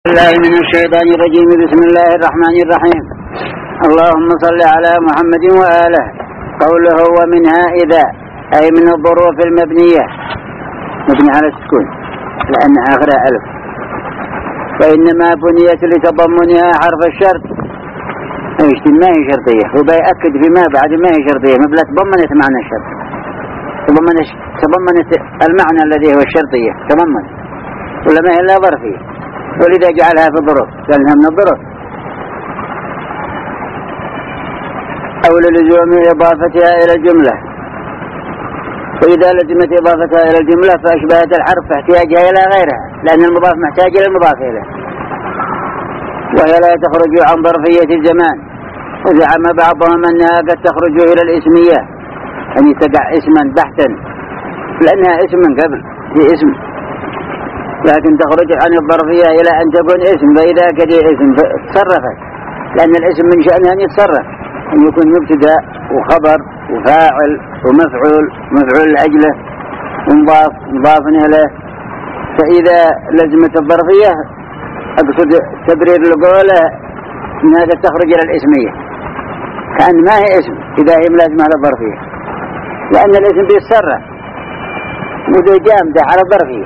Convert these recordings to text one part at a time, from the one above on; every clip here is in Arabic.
الله من الشيطان الرجيم. بسم الله الرحمن الرحيم. اللهم صل على محمد وآله. قوله ومنها إذا أي من الظروف المبنية مبني على السكون لأن آخرها ألف، فإنما بنيت لتضمنها حرف الشرط ما هي شرطية، وبيأكد فيما بعد ما هي شرطية مبلا تضمنت معنى الشرط، تضمنت المعنى الذي هو الشرطية تضمن ولا ما هي إلا ظرفية، ولذا جعلها في الظروف لأنها من الظروف أو للزوم إضافتها إلى الجملة. وإذا لزمت إضافتها إلى الجملة فأشبهت الحرف في احتياجها إلى غيرها، لأن المضاف محتاج إلى المضاف إليه، وهي لا تخرج عن ظرفية الزمان. وزعم بعضهم أنها قد تخرج إلى الاسمية، يعني تقع اسما بحتا لأنها اسم من قبل هي اسم، لكن تخرج عن الظرفية إلى أن تكون اسم. فإذا كان اسم تصرفت، لأن الاسم من شأنه أن يتصرف، أن يكون مبتدأ وخبر وفاعل ومفعول لأجله ومضاف إليه. فإذا لزمت الظرفية أقصد تبرير لقوله أنها تخرج إلى الاسمية، كأن ما هي اسم إذا هي ملازمة على الظرفية، لأن الاسم بيتصرف وذو جامدة على الظرفية.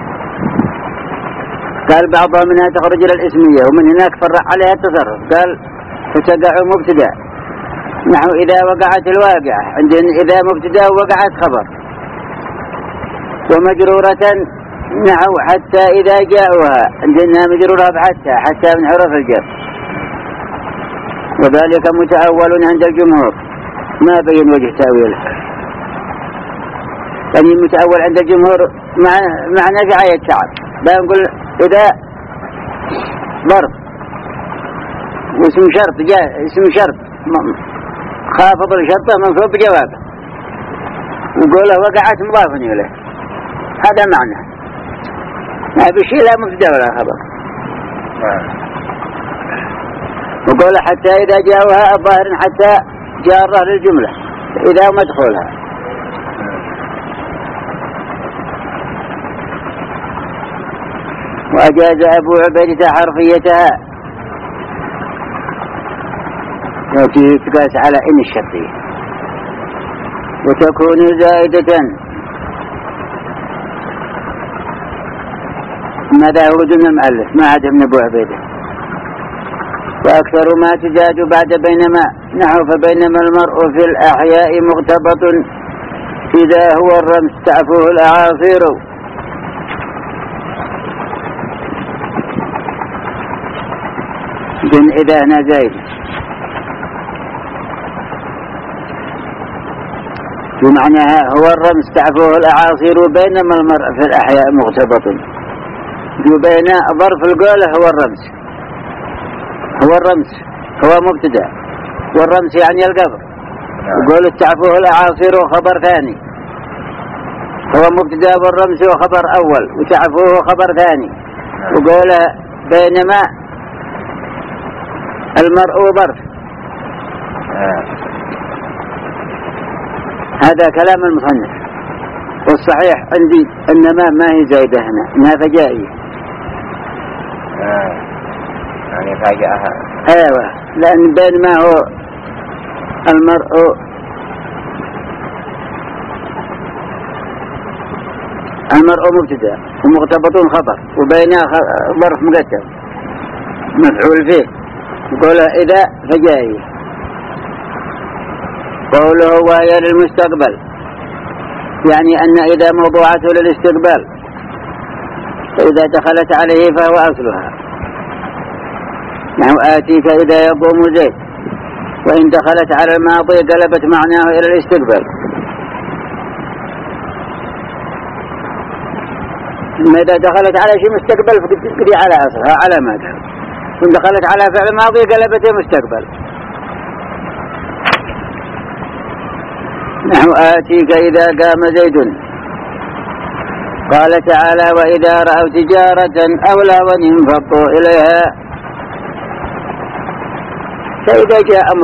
قال بعضهم منها تخرج إلى الاسمية، ومن هناك فرع عليها التصرف، قال فتقع مبتدأ نحو إذا وقعت الواقعة، عندنا إذا مبتدأ وقعت خبر. ومجرورة نحو حتى إذا جاءوها، عندنا مجرورة حتى من حروف الجر، وذلك متأول عند الجمهور ما بين وجه تأويله. يعني متأول عند الجمهور معنى في آية شعب، بنقول إذا ضرب واسم شرط جاء اسم شرط خافض الشرطة منصوب بجوابه، وقوله وقعت مضاف إليه، هذا معنى ما بشيء لا مبتدأ ولا خبر. وقوله حتى إذا جاءوها الظاهر حتى جاره للجملة إذا مدخولها. وأجاز أبو عبيدة حرفيتها التي تقاس على إن الشرطية، وتكون زائدة. ماذا هو دون المؤلف ما عاد ابن أبو عبيدة. وأكثر ما تزاد بعد بينما نحو فبينما المرء في الأحياء مغتبط إذا هو الرمس تعفوه الأعاصير. إذا هنا زائد، ومعناها هو الرمس تعفوه الأعاصير بينما المرء في الأحياء مغتبط. وبين ظرف القولة هو الرمس هو مبتدأ، والرمس يعني القبر. وقول تعفوه الأعاصير خبر ثاني، هو مبتدأ والرمس خبر أول وتعفوه خبر ثاني. وقول بينما المرء ظرف. هذا كلام المصنف، والصحيح عندي أن ما هي زايدة هنا، إنها فجائية. يعني فاجأها. أيوة، لأن بين ما هو المرء مبتدأ ومغتبطون خبر، وبينها ظرف مقدم مفعول فيه. قوله إذا فجائية. قوله وهي للمستقبل، يعني أن إذا موضوعته للاستقبال، فإذا دخلت عليه فهو أصلها. نحو آتيك إذا يقوم زيد، وإن دخلت على الماضي قلبت معناه إلى الاستقبال. إذا دخلت على شيء مستقبل فقدي على أصلها على ما قال، وإن دخلت على فعل ماضي قلبت مستقبل. نحو آتيك إذا قام زيد. قال تعالى وإذا رأوا تجارة أو لهوا انفضوا إليها. فإذا جاء أمر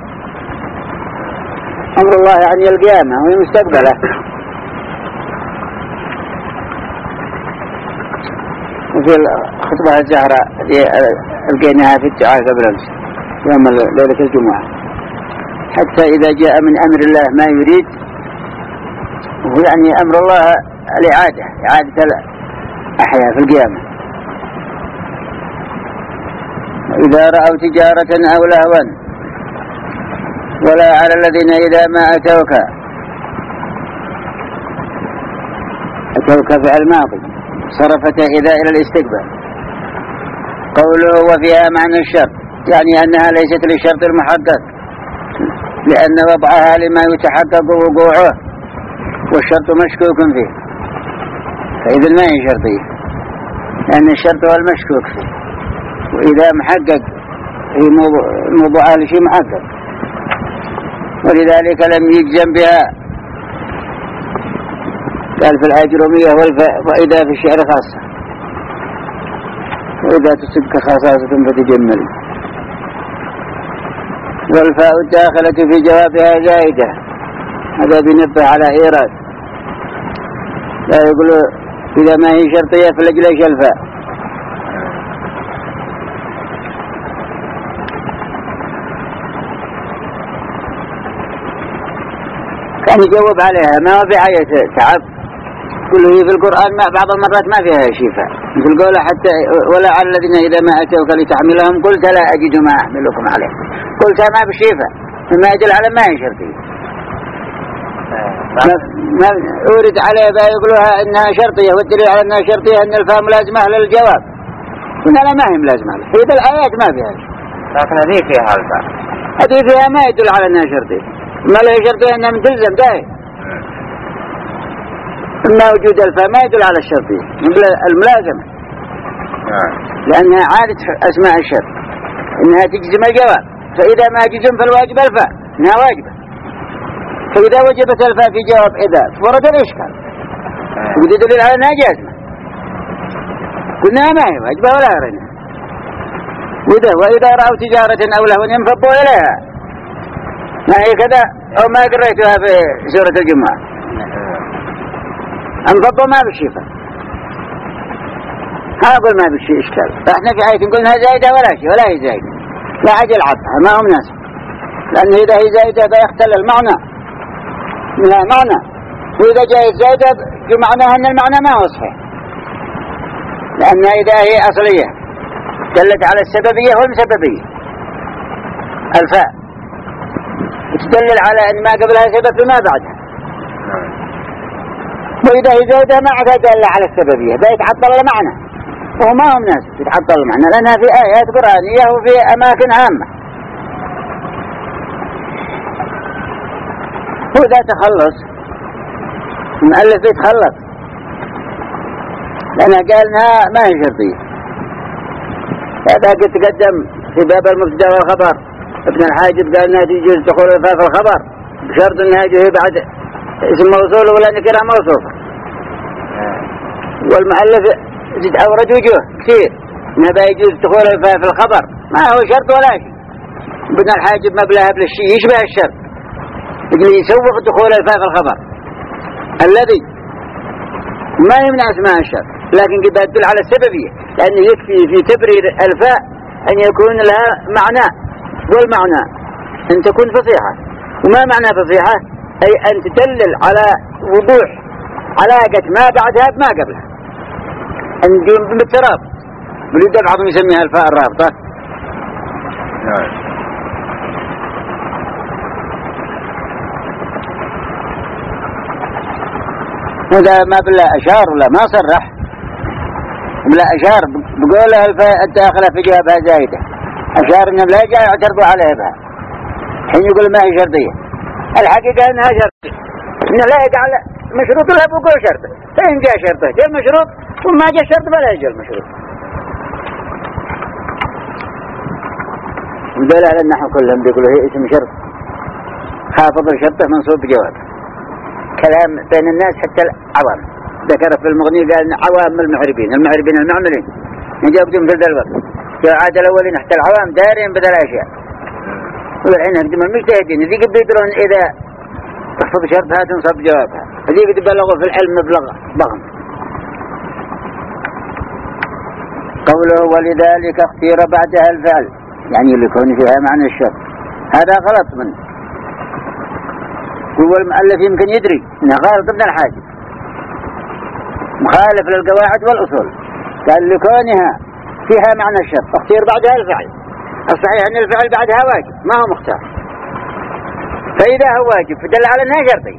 الله يعني القيامة وهي مستقبلة. وفي الخطبة الزهراء لقيناها في الدعاء قبل أمس يوم ليلة الجمعة، حتى إذا جاء من أمر الله ما يريد، وهو يعني أمر الله الإعادة، إعادة الأحياء في القيامة. إذا رأوا تجارة أو لهوا ولا على الذين إذا ما أتوك فعل ماضي صرفت إذا إلى الاستقبال. قوله وفيها معنى الشرط، يعني أنها ليست للشرط المحقق، لأن وضعها لما يتحقق وقوعه، والشرط مشكوك فيه، فإذا ما هي شرطية، لأن الشرط هو المشكوك فيه، وإذا محقق هي موضوعها لشيء محقق، ولذلك لم يجزم بها. قال في الأجرمية وإذا في الشعر خاصة، وإذا تسبك خصاصة فتجمل. والفاء الداخلة في جوابها زائدة، هذا بنبه على إيراد، لا يقول إذا ما هي شرطية فلجلش الفاء. كان يجاوب عليها ما هو بعية تعب، كله في القرآن ما بعض المرات ما فيها شفاء، مثل قوله حتى ولا على الذين إذا ما أتوك لتحملهم قلت لا أجد ما أحملكم عليه، قلت ما بشفاء، ما يدل على ما هي شرطية. ما أورد عليه فيقولها إنها شرطية، والدليل على أنها شرطية أن الفاء ملازمة للجواب، قلنا لا ما هي ملازمة له، هي الآيات ما فيها شيء، لكن هذه فيها الفاء، هذه فيها ما يدل على أنها شرطية، ما لا شرطية أنها متلزم داعي، ما وجود الفاء ما يدل على الشرطية الملازمة، لأنها عادة أسماء الشرط إنها تجزم الجواب، فإذا ما جزم فالواجب الفاء إنها واجبة، فإذا وجبت الفاء في جواب إذا ورد الإشكال، وقد يدل على أنها جازمة، قلنا ما هي واجبة ولا غيرنا. وإذا رأوا تجارة أو لهوا ينفضوا إليها، ما هي كذا أو ما قريتها في سورة الجمعة، انفضوا ما بالشفاء، هقول ما بالشيء إشكال، فإحنا في آية قلنا زايدة ولا شيء ولا هي زايدة، لا عجل عطها ما هو مناسب، لأن إذا هي زايدة فيختل المعنى منها معنى، وإذا جاءت زايدة بمعناها أن المعنى ما هو صحيح، لأن إذا هي أصلية دلت على السببية والمسببية، الفاء تدلل على أن ما قبلها سبب فيما بعدها، وإذا هي زايدة ما عاد دل على السببية بيتعطل المعنى، وهو ما هو مناسب يتعطل المعنى، لأنها في آيات قرآنية وفي أماكن عامة. وإذا تخلص المؤلف يتخلص، لأنها قالنا ما هي شرطية، هذا قد تقدم في باب المبتدا والخبر، ابن الحاجب قال انها يجوز دخول الفاء في الخبر بشرط انها يجوز بعد اسم موصول ولا نكره موصوفه، والمؤلف أورد وجوه كثير انها يجوز دخول الفاء في الخبر، ما هو شرط ولا شيء. ابن الحاجب مبلغ بالشيء يشبه الشرط، يقول يسوق دخول الفاء في الخبر الذي ما يمنع اسماء الشرط، لكن قد يدل على السببية، لأنه يكفي في تبرير الفاء أن يكون لها معنى، والمعنى أن تكون فصيحة، وما معنى فصيحة؟ أي أن تدلل على وضوح علاقة ما بعدها بما قبلها، أن يكون بالترابط، بلد بعضهم يسميها الفاء الرابطة. هذا ما بلا أشار ولا ما صرح، بلا أشار بقوله الفاء الداخلة في جوابها زايدة، أشار إنهم لا جاء يعترضوا عليها بها، حين يقول ما هي شرطية، الحقيقة إنها شرطية، إنه لا يجعل مشروط لها بقول شرطة، فإن جاء شرطة جاء المشروط، وما جاء شرط فلا يجاء المشروط. ودل على النحو كلهم بيقولوا هي اسم شرط، خافض الشرطة منصوب بجوابه، كلام بين الناس حتى العوام، ذكر في المغني قال عوام المعربين المعملين نجاوبتهم في ذا الوقت، عاد الأولين حتى العوام دارين بذل الأشياء، والحين هكذا المجتهدين ذي قد يدرون إذا تحفظ شرطها تنصب جوابها، ذي قد بلغوا في العلم مبلغ ضخم. قوله ولذلك اختير بعدها الفعل يعني لكون فيها معنى الشرط، هذا غلط منه. هو المؤلف يمكن يدري انه غلط ابن الحاجب مخالف للقواعد والأصول، قال لكونها فيها معنى الشرط اختير بعدها الفعل. الصحيح ان الفعل بعدها واجب ما هو مختار، فإذا هو واجب فدل على انها شرطي،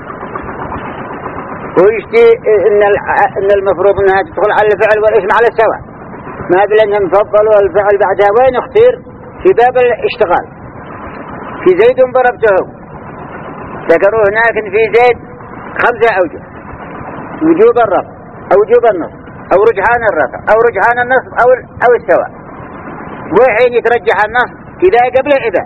ويشتي ان المفروض انها تدخل على الفعل والاسم على السواء، ما بلانهم فضلوا الفعل بعدها وين اختير في باب الاشتغال. في زيد ضربته ذكروا هناك في زيد 5 أوجه: وجوب الرفع أو وجوب النصب أو رجحان الرفع أو رجحان النصب أو السواء. وحين يترجح النصب إذا قبل إذا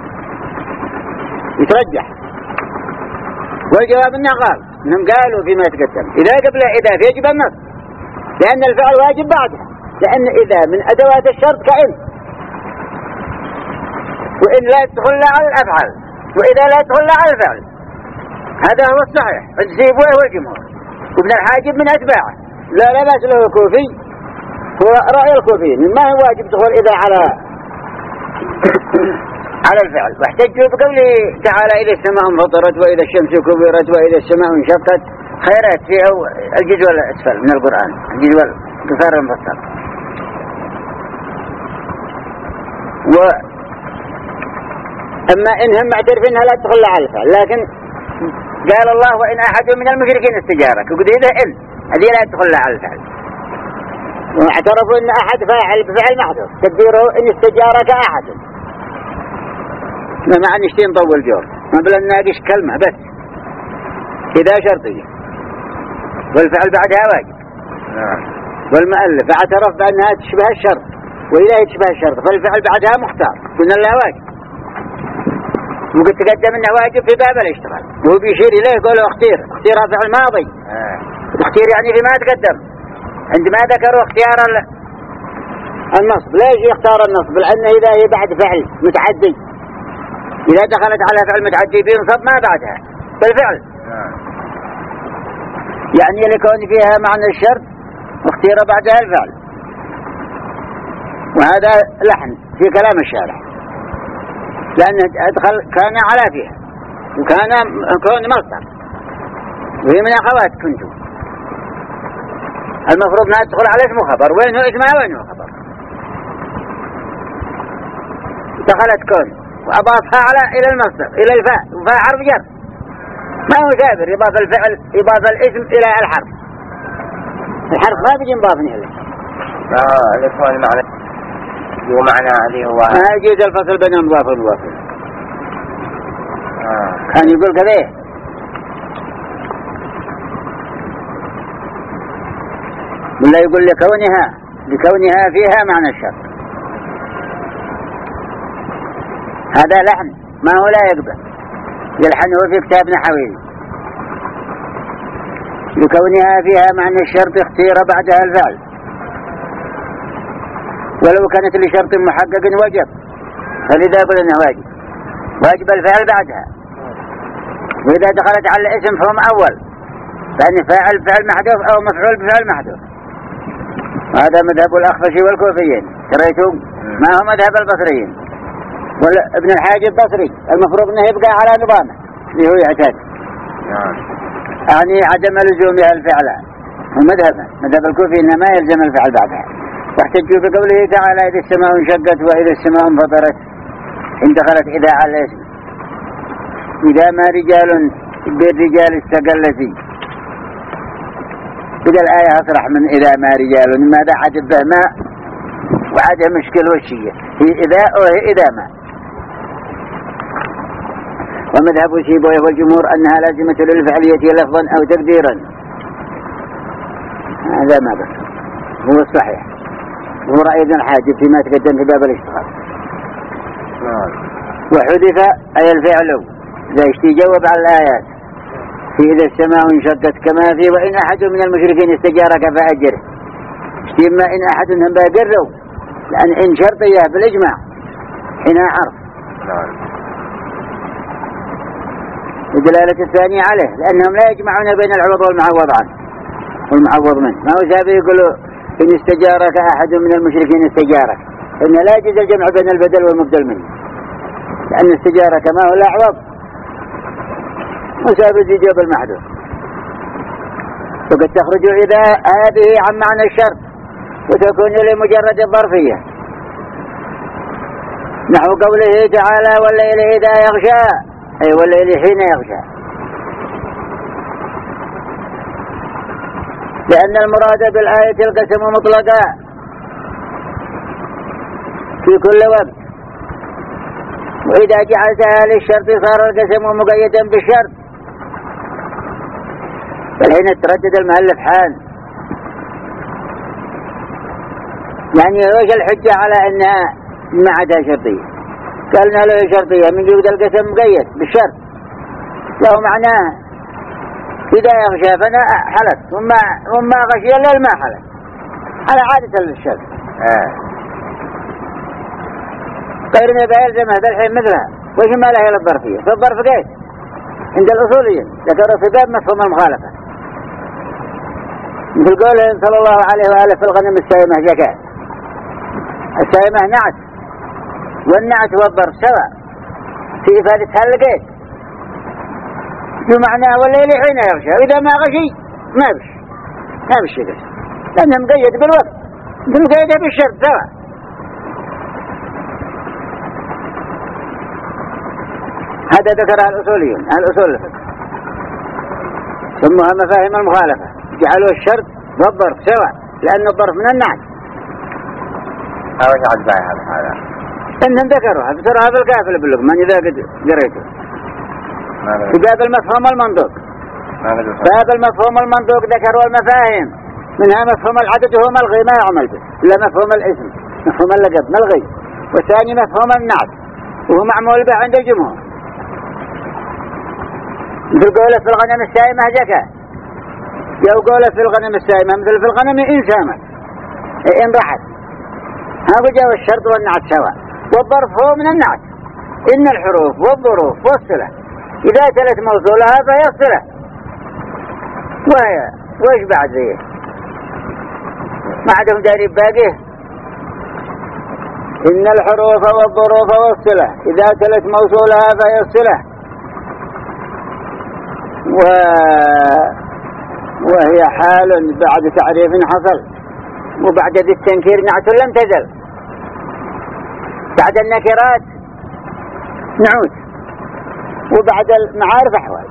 يترجح، والجواب انه قال انهم قالوا فيما تقدم إذا قبل إذا فيجب النصب لأن الفعل واجب بعدها، لأن إذا من أدوات الشرط كإن، وإن لا تدخل على الأفعال، وإذا لا تدخل على الفعل. هذا هو الصحيح عند سيبويه والجمهور وابن الحاجب من أتباعه. لا بأس له الكوفي، هو رأي الكوفي ما هو واجب دخول إذا على الفعل، واحتجوا بقوله تعالى إذا السماء انفطرت وإذا الشمس كبرت وإذا السماء انشقت، خيرات فيها الجزء الأسفل من القرآن، الجزء القصار المفصل. أما إنهم معترفينها لا تدخل على الفعل، لكن قال الله وإن أحد من المشركين استجارك، وقد إذا إن هذه لا تدخل على الفعل، واعترفوا إن أحد فاعل بفعل محذوف تقديره إن استجارك أحد. ما معنى نشتين طول جور ما بلا نناقش كلمة بس إذا شرطية، والفعل بعدها واجب. والمؤلف اعترف بأنها تشبه الشرط، وإذا تشبه الشرط فالفعل بعدها مختار قلنا له واجب، وقد تقدم انه واجب في باب الاشتغال، وهو بيشير اليه يقول اختير فعل ماضي. اختير يعني فيما تقدم عندما ذكروا اختيار النصب. ليش يختار النصب؟ لأنه إذا هي بعد فعل متعدي، إذا دخلت على فعل متعدي بينصب ما بعدها بالفعل، يعني لكون فيها معنى الشرط واختير بعدها الفعل. وهذا لحن في كلام الشارع، لأنه كان على فيها وكان كون مصدر، وهي من أخوات كنتم، المفروض أنها تدخل على اسم خبر. وين هو اسمها وين هو خبر؟ دخلت كون وأضافها إلى المصدر إلى الفاء، وفاء حرف جر ما هو جابر يضاف الفعل يضاف الاسم إلى الحرف. الحرف ما بيجي مضاف إليه. لكون معنى ومعنى هذه هو ما يجوز الفصل بين المضاف والمضاف. كان يقول كذا ولا يقول لكونها فيها معنى الشرط. هذا لحن ما هو لا يقبل، يلحنه في كتاب نحوي. لكونها فيها معنى الشرط اختير بعدها الفعل، ولو كانت لشرط محقق وجب، فلذا يقول انه واجب الفعل بعدها. وإذا دخلت على الاسم فهم أول، لأن فاعل فعل محذوف أو مفعول بفعل محذوف. وهذا مذهب الأخفشي والكوفيين، تريتم ما هو مذهب البصريين. وابن الحاجب بصري، المفروض أنه يبقى على نظامه اللي هو يعتاد، يعني عدم لزومها الفعل. ومذهب الكوفي إنه ما يلزم الفعل بعدها. واحتجوا بقوله تعالى إذا السماء انشقت وإذا السماء انفطرت، إن دخلت إذا على الاسم. إذا ما رجال بالرجال استقلتي، إذا الآية أصرح من إذا ما رجال، ماذا عدد به ما وعده مشكل وشية، هي إذا أو هي إذا ما. ومذهب سيبويه والجمهور أنها لازمة للفعلية لفظا أو تقديرا. هذا ما بس هو الصحيح، هو رأي ابن الحاجب فيما تقدم في باب الاشتغال. وحذف أي الفعل إذا يجوب على الآيات في إذا السماء انشقت كما في وإن أحد من المشركين استجارك فأجره. إما إن أحد منهم بأجره، لأن إن شرطية بالإجماع حينها حرف. الدلالة الثانية عليه لأنهم لا يجمعون بين العوض والمعوض عنه والمعوض منه. ما هو سابق يقولوا إن استجارك أحد من المشركين استجارك، إن لا يجوز الجمع بين البدل والمبدل منه، لأن استجارك ما هو الأعوض مسابق إجابة المحذوف. وقد تخرج إذا هذه عن معنى الشرط وتكون لمجرد الظرفية، نحو قوله تعالى والليل إذا يغشى، أي والليل حين يغشى، لأن المراد بالآية القسم مطلقا في كل وقت، وإذا جعلتها للشرط صار القسم مقيدا بالشرط. فالحين تردد المؤلف حال، يعني وش الحجة على أنها ما عدا شرطية؟ قالنا له شرطية من جود القسم مقيد بالشرط، له معناه إذا يغشى فأنا حلت وما غشي إلا ما حلت على عادة الشرط. غير ما يلزم هذا الحين مثلها، وش ما له إلا الظرفية؟ في الظرف قيد عند الأصوليين ذكروا في باب مفهوم المخالفة، مثل قوله صلى الله عليه وآله في الغنم السائمة زكاة. السائمة نعت، والنعت والظرف سواء في إفادتها القيد، بمعنى والليل حين يغشى، وإذا ما غشي ما بش قسم، لأنه مقيد بالوقت مقيد بالشرط سواء. هذا ذكرها الأصوليون، الأصول الفقه سموها مفاهيم المخالفة، جعلوا الشرط والظرف سواء لأن الظرف من النعت. وش عجبها هذا؟ إنهم ذكروها بسرعة بالكافل باللقمان إذا قد قريته في باب المفهوم المنطوق. باب المفهوم المنطوق ذكروا المفاهيم، منها مفهوم العدد هو ملغي ما يعمل به، إلا مفهوم الاسم مفهوم اللقب ملغي، والثاني مفهوم النعت وهو معمول به عند الجمهور، مثل قوله في الغنم السائمة زكاة، أو قوله في الغنم السائمة مثل في الغنم إن سامت إن رحت. هذا جاء الشرط والنعت سواء، والظرف هو من النعت. إن الحروف والظروف والصلة إذا تلت موصولها فهي الصلة، وهي وإيش بعد ذيه ما عندهم داري باقيه. إن الحروف والظروف والصلة إذا تلت موصولها فهي الصلة، وهي حال بعد تعريف حصل، وبعد ذي التنكير نعت لم تزل، بعد النكرات نعوت، وبعد المعارف أحوال.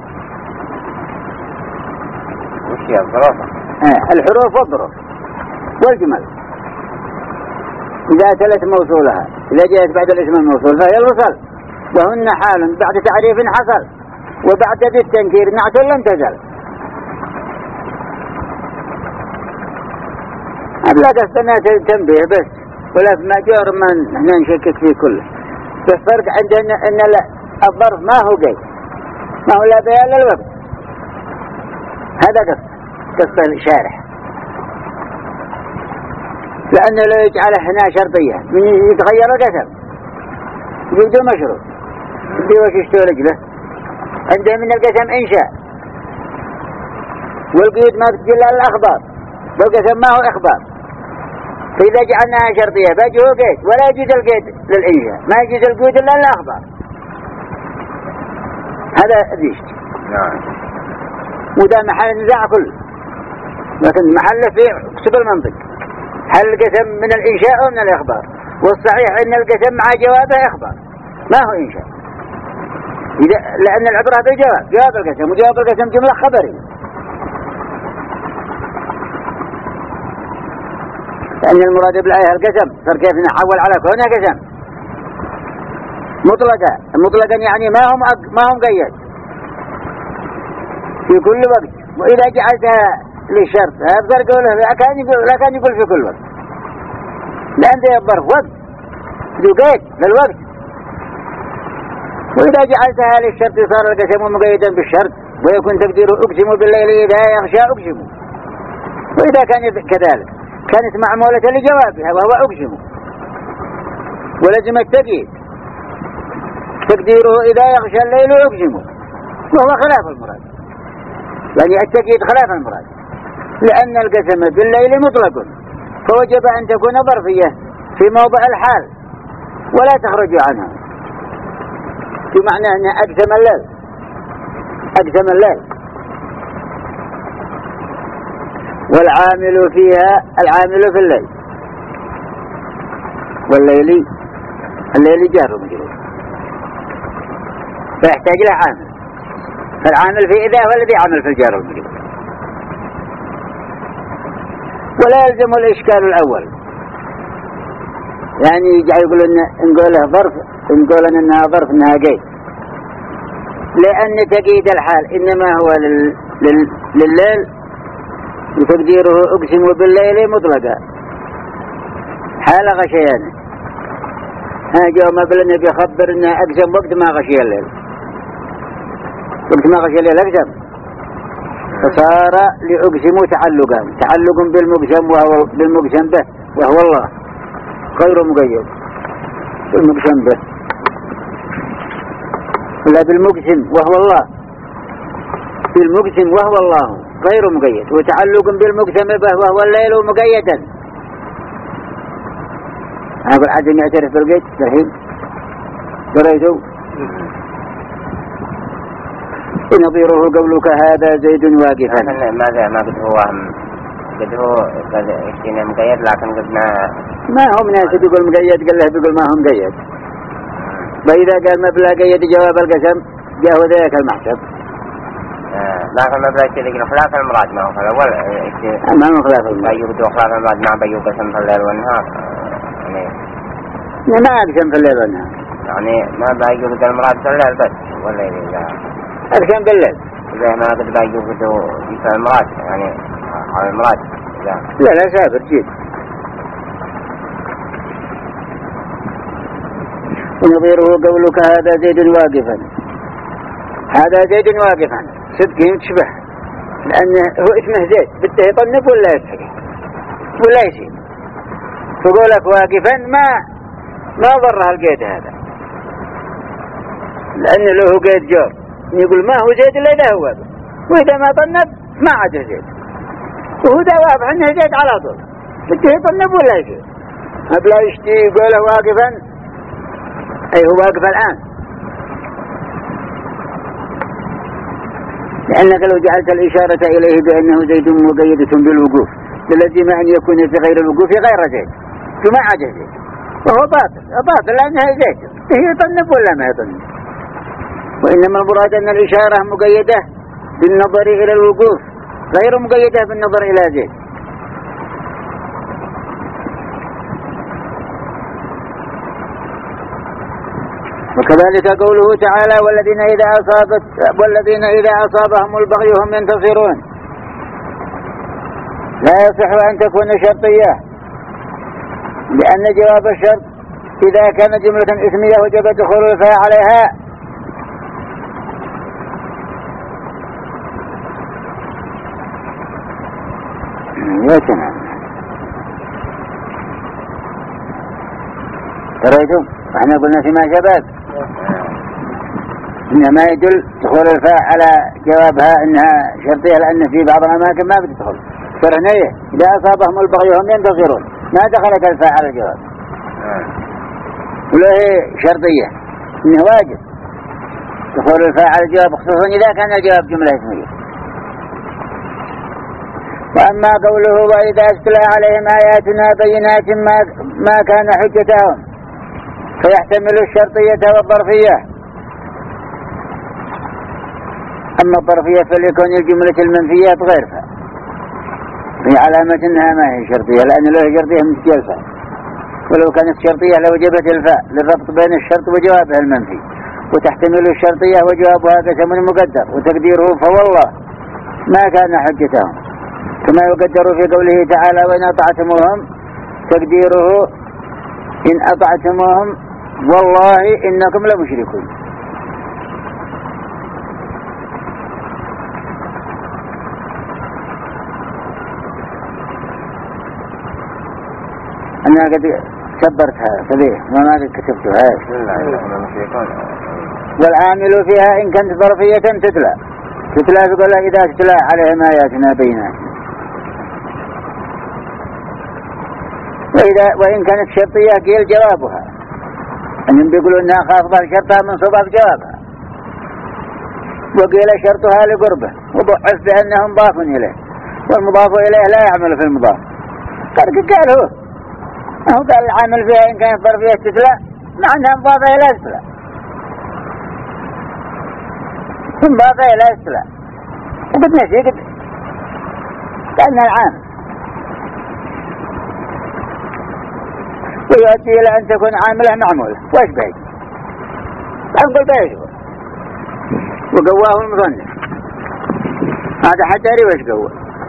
وش هي الظروف؟ الحروف والظروف والجمل إذا تلت موصولها، إذا جاءت بعد الاسم الموصول فهي الوصل، وهن حال بعد تعريف حصل، وبعد ذي التنكير نعت لم تزل. أبلا قصدنا تنبيه بس، ولا في مجور من احنا نشكك فيه كله، بس فرق عندنا ان الظرف ما هو قيد، ما هو لا بيان للوقت. هذا قصة الشارح، لأنه لو يجعل هنا شرطية من يتغير القسم يبدو مشروط، يبدو وش يشتو رجله عنده من القسم إنشاء، والقيود ما بتجل الأخبار، والقسم ما هو إخبار. فإذا جعلناها شرطية باجي هو قيد، ولا يجوز القيد للإنشاء، ما يجوز القيود إلا الأخبار. هذا ريشت. نعم. وده محل النزاع كله، لكن محله في كتب المنطق، هل القسم من الإنشاء أو من الإخبار؟ والصحيح أن القسم مع جوابه إخبار ما هو إنشاء، لأن العبرة بالجواب، جواب القسم، وجواب القسم جملة خبرية، لأن المراد بالآية القسم، صار كيف نحول على كونه قسم مطلقا يعني ما هم قيد في كل وقت. وإذا جعلتها للشرط أفضل قوله لا كان يقول في كل وقت، لأن ذي الظرف وقت ذو قيد للوقت. وإذا جعلتها للشرط صار القسم مقيدا بالشرط، ويكون تقديره أقسم بالليل إذا يغشى أقسم. وإذا كان كذلك كانت معمولة لجوابها وهو أقسم، ولزم التقييد تقديره إذا يغشى الليل أقسم، وهو خلاف المراد، يعني التقييد خلاف المراد، لأن القسم بالليل مطلق فوجب أن تكون ظرفية في موضع الحال ولا تخرج عنها، بمعنى أنها أقسم الليل، أقسم الليل. والعامل فيها العامل في الليل، والليل جار مجرور فيحتاج له عامل، فالعامل في إذا هو الذي عمل في الجار والمجرور. ولا يلزم الإشكال الأول، يعني يجي يقولون نقوله ظرف، نقول إنها ظرف إنها قيد، لأن تقييد الحال إنما هو للليل وتقديره أقسم بالليل مطلقا حال غشيانه. هاجوا ما بلنا بيخبر إنه أقسم وقت ما غشي الليل، وقت ما غشي الليل أقسم، فصار لأقسم تعلقا، تعلق بالمقسم بالمقسم به وهو الله غير مقيد، بالمقسم به ولا بالمقسم وهو الله، بالمقسم وهو الله غير مقيد، وتعلق بالمقسم به وهو الليل مقيدا. هذا العدم يعترف بالقيد الحين قريته. ونظيره قولك هذا زيد واقفا. ماذا ما قد هو قد اشتينا مقيد، لكن قدنا ما هم ناس يقول مقيد قال له بيقول ما هم مقيد، فإذا قال ما بلا قيد جواب القسم جاء ذاك المحسب. لكن ما بلا شيء يقول خلاف المراد، ما هو الأول ما هو خلاف المراد، بيقول خلاف المراد ما بيقول قسم في الليل والنهار، يعني ما أقسم في الليل والنهار، يعني ما بيقول المراد في الليل بس والليل إذا أقسم بالليل، إذا ما قد بيقول في المراد يعني على المراد لا سافر جيد. ونظيره قولك هذا زيد واقفا، هذا زيد واقفا صدق يتشبه، لأنه هو اسمه زيد بده يطنب ولا يسحق ولا يشيء، فقولك واقفا ما ضرها القيد هذا، لأنه له قيد جار يقول ما هو زيد إلا إذا هو واقف، وإذا ما طنب ما عاد زيد، وهو ده واقف عنه زيد على طول بده يطنب ولا يشيء. أبلا يشتي يقوله واقفا أي هو واقف الآن، لأنك لو جعلت الإشارة إليه بأنه زيد مقيدة بالوقوف للزم أن يكون في غير الوقوف غير زيد فما عاد زيد، وهو باطل لأنها زيد هي يطنب ولا ما يطنب. وإنما المراد أن الإشارة مقيدة بالنظر إلى الوقوف غير مقيدة بالنظر إلى زيد. وكذلك قوله تعالى والذين إذا أصابهم البغي هم ينتصرون، لا يصح أن تكون شرطية، لأن جواب الشرط إذا كان جملة اسمية وجب دخول الفاء عليها. يا تمام تريتم احنا قلنا فيما شباب إنما يدل دخول الفاء على جوابها إنها شرطية، لأن في بعض الأماكن ما بتدخل فرهنية إذا أصابهم البغي هم ينتصرون ما دخلت الفاء على الجواب، ولا هي شرطية إنه واجب دخول الفاء على الجواب خصوصا إذا كان الجواب جملة اسمية. وأما قوله وإذا استلى عليهم آياتنا بينات ما كان حجتهم فيحتمل الشرطية والظرفية. أما الظرفية فليكون الجملة المنفية غير فاء، هي علامة أنها ما هي شرطية، لأن لو شرطية متجلسة، ولو كانت شرطية لوجبت الفاء للربط بين الشرط وجوابها المنفي. وتحتمل الشرطية وجوابها قسم مقدر وتقديره فوالله ما كان حجتهم، كما يقدر في قوله تعالى وإن أطعتموهم تقديره إن أطعتموهم والله إنكم لمشركون. أنا قد كبرتها صديق ما قد كتبتها. والعامل فيها إن كانت ظرفية تتلى تقول إذا تتلى عليهم آياتنا بينات. وإن كانت شرطية قيل جوابها، أنهم بيقولوا أنها خافضة شرطها منصوبة بجوابها، وقيل شرطها لقربه، وضعف بأنه مضاف إليه، والمضاف إليه لا يعمل في المضاف. قال هو قال العامل فيها إن كانت ظرفية تتلى مع أنها مضافة إلى تتلى، مضافة إلى تتلى، وقد نسي كأنها العامل، ويؤدي إلى أن تكون عاملة معمولة. وإيش بهي؟ أنقل بهي وقواه المصنف هذا حجري. وإيش قواه؟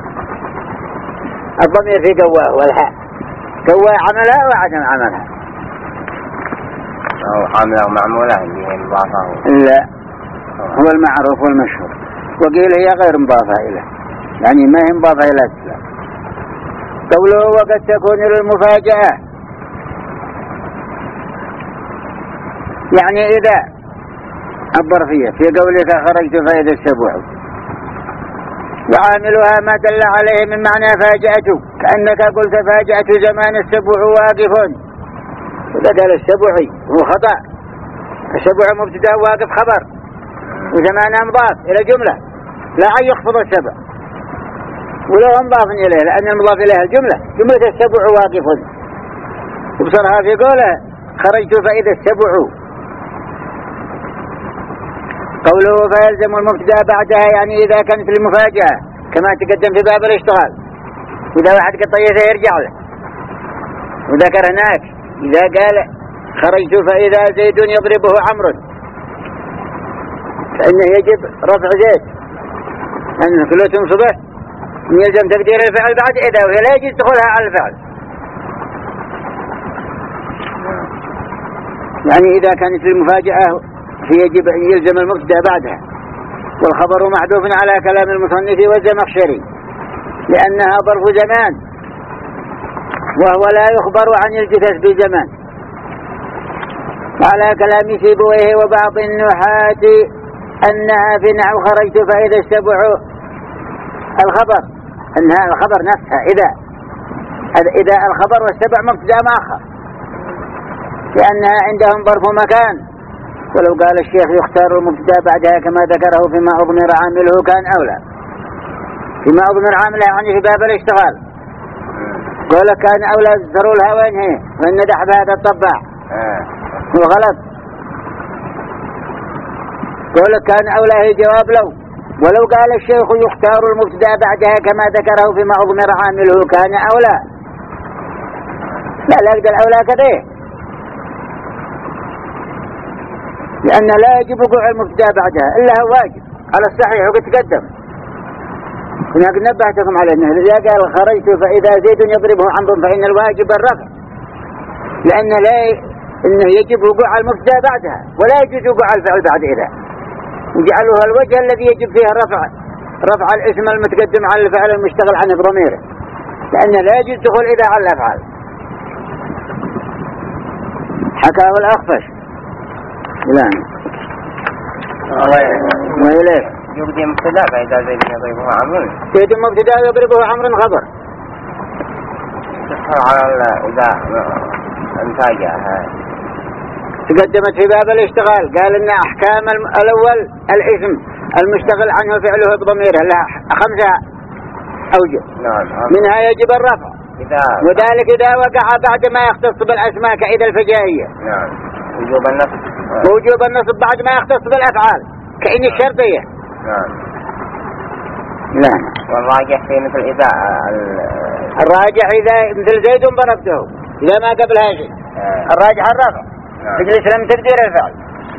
الضمير في قواه والهاء، قواه عملها وعدم عملها، أو عاملة ومعمولة اللي هي مضافة. لا، هو المعروف والمشهور. وقيل هي غير مضافة إليه، يعني ما هي مضافة إلى الإسلام. قوله وقد تكون للمفاجأة، يعني إذا الظرفية في قولك خرجت فإذا السبوع، وعاملها ما دل عليه من معنى فاجأته، كأنك قلت فاجأت زمان السبوع واقف، وبدل السبوعي هو خطأ. السبوع مبتدا واقف خبر، وزمانها مضاف إلى جملة لا أن يخفض السبع، ولو مضاف إليه لأن المضاف إليه الجملة، جملة السبوع واقف، وبصرها في قوله خرجت فإذا السبوع. قوله فيلزم المبتدا بعدها، يعني إذا كانت المفاجأة كما تقدم في باب الاشتغال، إذا واحد قطيته يرجع له، وذكر هناك إذا قال خرجت فإذا زيد يضربه عمرو، فإنه يجب رفع زيد، أن كله تنصبه يلزم تقدير الفعل بعد إذا، وهي لا يجب دخولها على الفعل. يعني إذا كانت المفاجأة فيجب أن يلزم المبتدا بعدها، والخبر محذوف على كلام المصنف والزمخشري لأنها ظرف زمان، وهو لا يخبر عن الجثث بزمان. وعلى كلام سيبويه وبعض النحاة أنها في نحو خرجت فإذا السبع الخبر، أنها الخبر نفسها إذا الخبر والسبع مبتدا مؤخر، لأنها عندهم ظرف مكان. ولو قال الشيخ يختار المبتدا بعدها كما ذكره فيما أضمر عامله كان أولى. فيما أضمر عامله يعني في باب الاشتغال، قال كان أولى ذروا لها وين هي، وإن دح بهذا الطباع هو غلط. قال كان أولى هي جواب لو. ولو قال الشيخ يختار المبتدا بعدها كما ذكره فيما أضمر عامله كان أولى، لا يقدر أولى كذا، لأن لا يجب وقوع المبتدا بعدها إلا هو واجب على الصحيح وقد تقدم. هناك نبهتكم على أنه إذا قال خرجت فإذا زيد يضربه عمرو فإن الواجب الرفع، لأن إنه يجب وقوع المبتدا بعدها، ولا يجوز وقوع الفعل بعد إذا، وجعلوها الوجه الذي يجب فيه رفع الاسم المتقدم على الفعل المشتغل عنه بضميره، لأن لا يجوز دخول إذا على الأفعال. حكاه الأخفش لا وإليه يبدي مبتدا فإذا زيد يضربه عمرو، زيد مبتدا يضربه عمرو خبر على إذا انتاجها تقدمت في باب الاشتغال. قال إن أحكام الأول الاسم المشتغل عنه فعله بضميره لها 5 أوجه، منها يجب الرفع، وذلك إذا وقع بعد ما يختص بالأسماء كإذا الفجائية، ووجوب النصب بعد ما يختص بالأفعال كإن الشرطية. لا، والراجح في مثل إذا الراجح إذا مثل زيد ضربته إذا ما قبلها شيء، الراجح الرفع تجلس لم تقدير الفعل،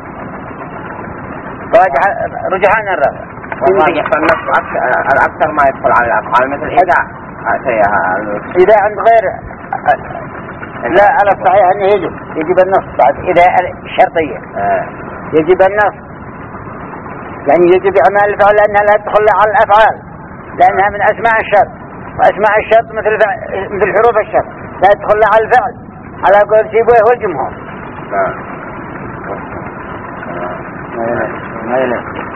رجحان الرفع. والراجح في النص الأكثر ما يدخل على الأفعال مثل إذا عند غير، لا على الصحيح أنه يجب النص بعد إذا الشرطية يجب النص، يعني يجب إعمال الفعل لأنها لا تدخل على الأفعال، لأنها من أسماء الشرط، وأسماء الشرط مثل حروف الشرط لا تدخل على الفعل على قول سيبويه والجمهور.